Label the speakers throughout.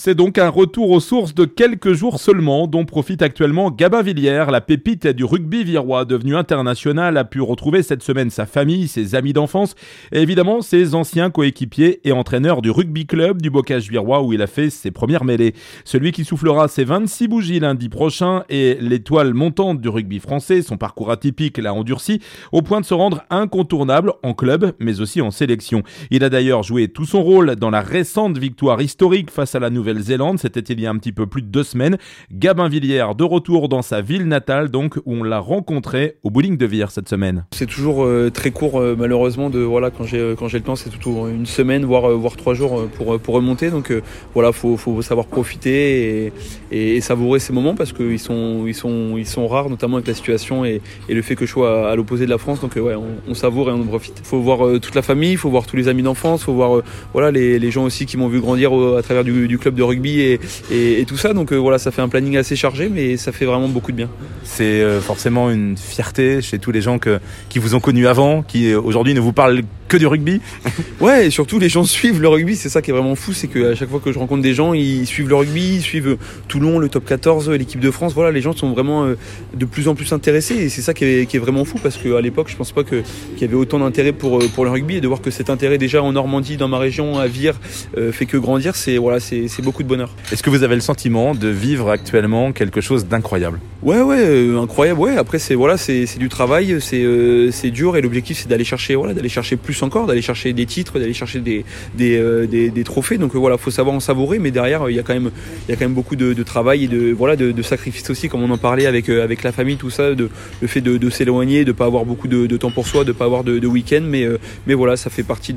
Speaker 1: C'est donc un retour aux sources de quelques jours seulement, dont profite actuellement Gabin Villière. La pépite du rugby virois, devenu international, a pu retrouver cette semaine sa famille, ses amis d'enfance et évidemment ses anciens coéquipiers et entraîneurs du rugby club du Bocage virois où il a fait ses premières mêlées. Celui qui soufflera ses 26 bougies lundi prochain est l'étoile montante du rugby français. Son parcours atypique l'a endurci au point de se rendre incontournable en club mais aussi en sélection. Il a d'ailleurs joué tout son rôle dans la récente victoire historique face à la Nouvelle-Zélande, c'était il y a un petit peu plus de 2 semaines. Gabin Villière de retour dans sa ville natale donc, où on l'a rencontré au bowling de Vire cette semaine.
Speaker 2: C'est toujours très court malheureusement, quand j'ai le temps c'est toujours une semaine voire 3 jours pour remonter, donc faut savoir profiter et savourer ces moments parce qu'ils sont rares, notamment avec la situation et le fait que je sois à l'opposé de la France, donc on savoure et on en profite. Il faut voir toute la famille, il faut voir tous les amis d'enfance, il faut voir les gens aussi qui m'ont vu grandir à travers du club de rugby et tout ça, donc ça fait un planning assez chargé mais ça fait vraiment beaucoup de bien.
Speaker 3: C'est forcément une fierté chez tous les gens qui vous ont connu avant, qui aujourd'hui ne vous parlent que du rugby.
Speaker 2: Ouais, et surtout les gens suivent le rugby, c'est ça qui est vraiment fou, c'est qu'à chaque fois que je rencontre des gens, ils suivent le rugby, ils suivent Toulon, le top 14, l'équipe de France, les gens sont vraiment de plus en plus intéressés et c'est ça qui est vraiment fou parce qu'à l'époque je pense pas qu'il y avait autant d'intérêt pour le rugby et de voir que cet intérêt déjà en Normandie, dans ma région, à Vire, fait que grandir, c'est beaucoup de bonheur.
Speaker 3: Est-ce que vous avez le sentiment de vivre actuellement quelque chose d'incroyable ?
Speaker 2: Ouais, incroyable, ouais. Après c'est du travail, c'est dur et l'objectif c'est d'aller chercher plus encore, d'aller chercher des titres, d'aller chercher des trophées. Donc faut savoir en savourer, mais derrière il y a quand même beaucoup de travail et de sacrifices aussi, comme on en parlait avec la famille, tout ça, le fait de s'éloigner, de pas avoir beaucoup de temps pour soi, de pas avoir de week-end, mais ça fait partie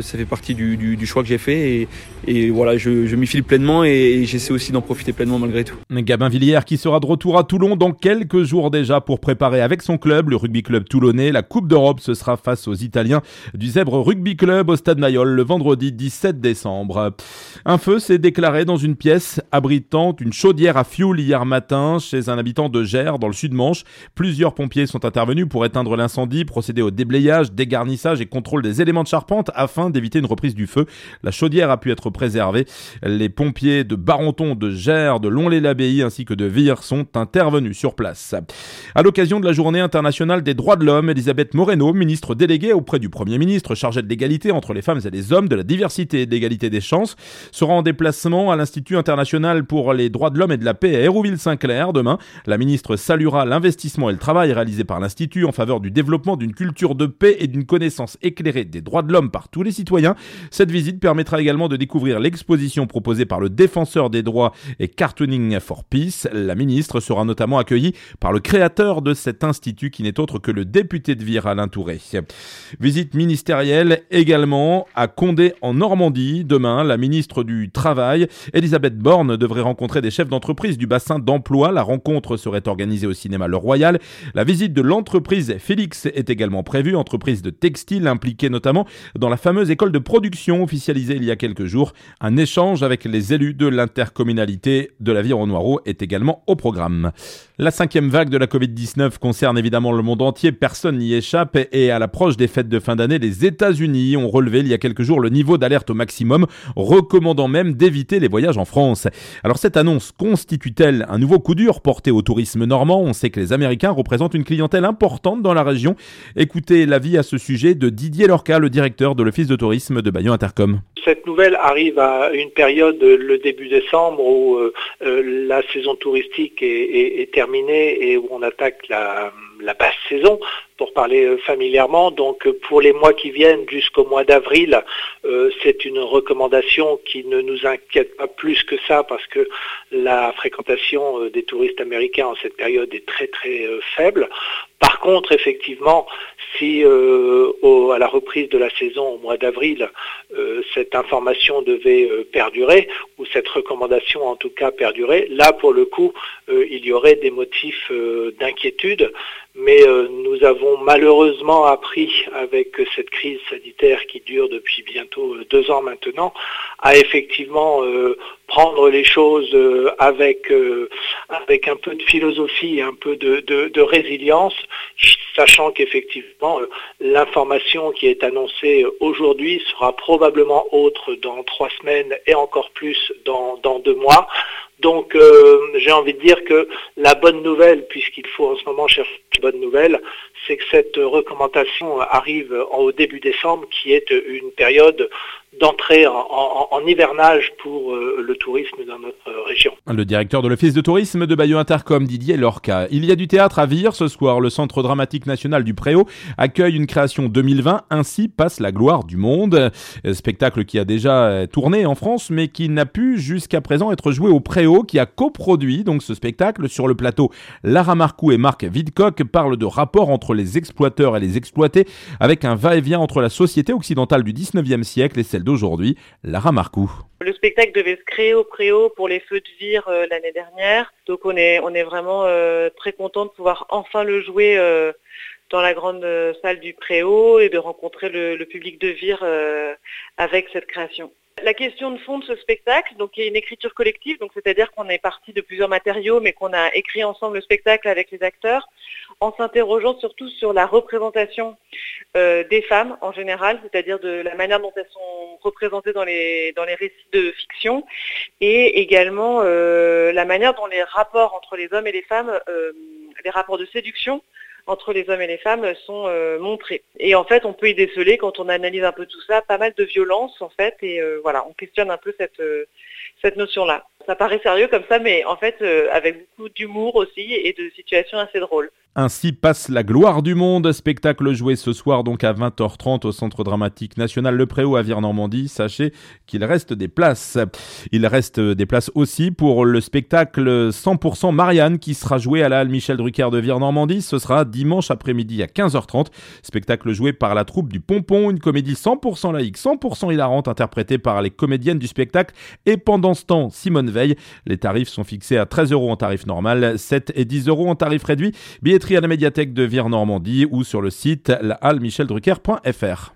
Speaker 2: du choix que j'ai fait et je m'y file pleinement et j'essaie aussi d'en profiter pleinement malgré tout.
Speaker 1: Gabin Villière qui sera de retour à Toulon dans quelques jours déjà pour préparer avec son club, le rugby club toulonnais, la Coupe d'Europe. Ce sera face aux Italiens du Zèbre Rugby Club au Stade Mayol le vendredi 17 décembre. Un feu s'est déclaré dans une pièce abritant une chaudière à fioul hier matin chez un habitant de Gers dans le Sud-Manche. Plusieurs pompiers sont intervenus pour éteindre l'incendie, procéder au déblayage, dégarnissage et contrôle des éléments de charpente afin d'éviter une reprise du feu. La chaudière a pu être préservée. Les pompiers de Barenton, de Gers, de Lonlay-l'Abbaye ainsi que de Vire sont intervenus sur place. À l'occasion de la journée internationale des droits de l'homme, Elisabeth Moreno, ministre déléguée auprès du Premier ministre chargée de l'égalité entre les femmes et les hommes, de la diversité et de l'égalité des chances, sera en déplacement à l'Institut international pour les droits de l'homme et de la paix à Hérouville-Saint-Clair demain. La ministre saluera l'investissement et le travail réalisé par l'Institut en faveur du développement d'une culture de paix et d'une connaissance éclairée des droits de l'homme par tous les citoyens. Cette visite permettra également de découvrir l'exposition proposée par le défenseur des droits et Cartooning for Peace. La ministre sera notamment accueillie par le créateur de cet institut qui n'est autre que le député de Vire, Alain Touré. Visite ministérielle également à Condé en Normandie. Demain, la ministre du Travail, Elisabeth Borne, devrait rencontrer des chefs d'entreprise du bassin d'emploi. La rencontre serait organisée au cinéma Le Royal. La visite de l'entreprise Félix est également prévue, entreprise de textile impliquée notamment dans la fameuse école de production officialisée il y a quelques jours. Un échange avec les élus de l'intercommunalité de l'Aviron-Noireau est également au programme. La 5e vague de la Covid-19 concerne évidemment le monde entier, personne n'y échappe et à l'approche des fêtes de fin d'année, les États-Unis ont relevé il y a quelques jours le niveau d'alerte au maximum, recommandant même d'éviter les voyages en France. Alors cette annonce constitue-t-elle un nouveau coup dur porté au tourisme normand ? On sait que les Américains représentent une clientèle importante dans la région. Écoutez l'avis à ce sujet de Didier Lorca, le directeur de l'Office de tourisme de Bayon Intercom.
Speaker 4: Cette nouvelle arrive à une période, le début décembre, où la saison touristique est terminée et où on attaque la basse saison, pour parler familièrement. Donc pour les mois qui viennent jusqu'au mois d'avril, c'est une recommandation qui ne nous inquiète pas plus que ça parce que la fréquentation des touristes américains en cette période est très très faible. Par contre, effectivement, si à la reprise de la saison au mois d'avril, cette information devait perdurer, ou cette recommandation en tout cas perdurer, là pour le coup, il y aurait des motifs d'inquiétude. Mais nous avons malheureusement appris avec cette crise sanitaire qui dure depuis bientôt 2 ans maintenant, à effectivement prendre les choses avec un peu de philosophie et un peu de résilience. sachant qu'effectivement l'information qui est annoncée aujourd'hui sera probablement autre dans 3 semaines et encore plus dans 2 mois. Donc j'ai envie de dire que la bonne nouvelle, puisqu'il faut en ce moment chercher une bonne nouvelle, c'est que cette recommandation arrive au début décembre, qui est une période d'entrée en hivernage pour le tourisme dans notre région.
Speaker 1: Le directeur de l'Office de tourisme de Bayeux Intercom, Didier Lorca. Il y a du théâtre à Vire ce soir. Le Centre dramatique national du Préau accueille une création 2020, Ainsi passe la gloire du monde. Spectacle qui a déjà tourné en France, mais qui n'a pu jusqu'à présent être joué au Préau, qui a coproduit donc ce spectacle. Sur le plateau, Lara Marcoux et Marc Vidcock parlent de rapport entre les exploiteurs et les exploités, avec un va-et-vient entre la société occidentale du 19e siècle et celle d'aujourd'hui. Lara Marcoux.
Speaker 5: Le spectacle devait se créer au Préau pour les Feux de Vire l'année dernière. Donc on est vraiment très content de pouvoir enfin le jouer dans la grande salle du Préau et de rencontrer le public de Vire avec cette création. La question de fond de ce spectacle, donc il y a une écriture collective, donc c'est-à-dire qu'on est parti de plusieurs matériaux, mais qu'on a écrit ensemble le spectacle avec les acteurs, en s'interrogeant surtout sur la représentation des femmes en général, c'est-à-dire de la manière dont elles sont représentées dans les récits de fiction, et également la manière dont les rapports entre les hommes et les femmes, les rapports de séduction entre les hommes et les femmes sont montrés. Et en fait, on peut y déceler, quand on analyse un peu tout ça, pas mal de violence en fait, et voilà, on questionne un peu cette notion-là. Ça paraît sérieux comme ça, mais en fait, avec beaucoup d'humour aussi et de situations assez drôles.
Speaker 1: Ainsi passe la gloire du monde. Spectacle joué ce soir donc à 20h30 au Centre dramatique national Le Préau à Vire-Normandie. Sachez qu'il reste des places. Il reste des places aussi pour le spectacle 100% Marianne qui sera joué à la Halle Michel Drucker de Vire-Normandie. Ce sera dimanche après-midi à 15h30. Spectacle joué par la troupe du Pompon, une comédie 100% laïque, 100% hilarante interprétée par les comédiennes du spectacle et pendant ce temps Simone Veil. Les tarifs sont fixés à 13 € en tarif normal, 7 et 10 € en tarif réduit. Billetterie à la médiathèque de Vire-Normandie ou sur le site lahallemicheldrucker.fr.